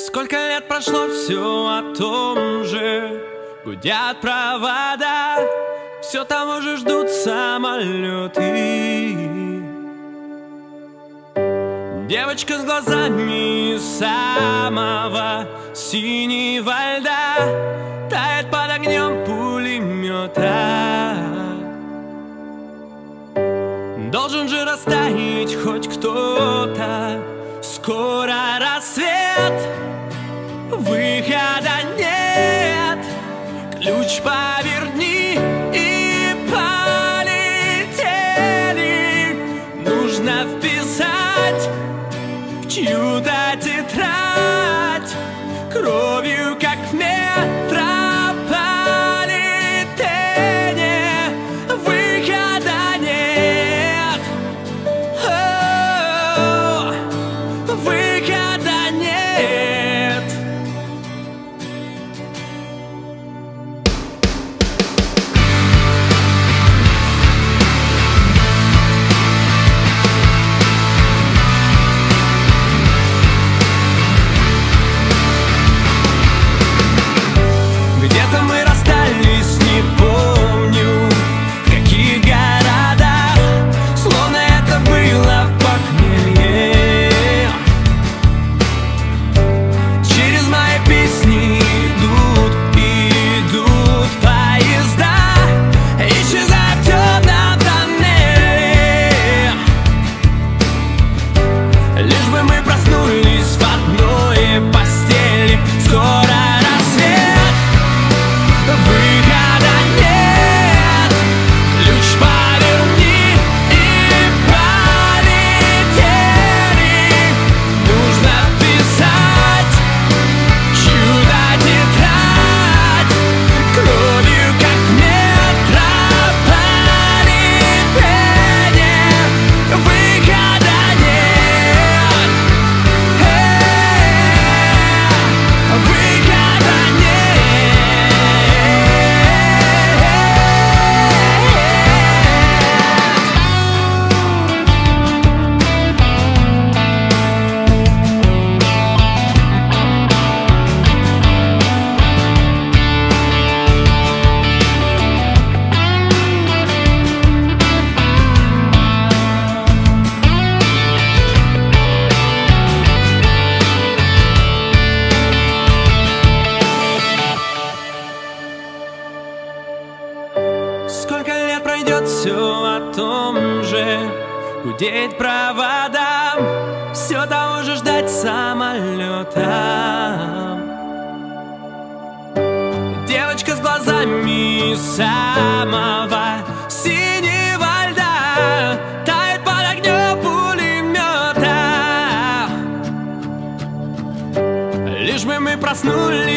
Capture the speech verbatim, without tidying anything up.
Сколько лет прошло, все о том же. Гудят провода, все того же ждут самолеты. Девочка с глазами самого синего льда тает под огнем пулемета. Должен же растаять хоть кто-то. Скоро рассвет, выхода нет. Ключ поверни и полетели. Нужно вписать в чью-то тетрадь кровью, как в метрополитене. Выхода нет. О, выхода нет. Где-то мы расстались, не помню, в каких городах, словно это было в похмелье. Через мои песни идут, идут поезда, исчезая в темном тоннеле. Лишь бы мы проснулись в одной постели. Скоро рассвет, выхода нет. Ключ поверни и полетели. Нужно вписать чью-то тетрадь кровью, как в метрополитене. Выхода нет. Э, Выхода Сколько лет пройдет, все о том же. Гудеть проводам, все того же ждать самолета. Девочка с глазами самого синего льда тает под огнем пулемета. Лишь бы мы проснулись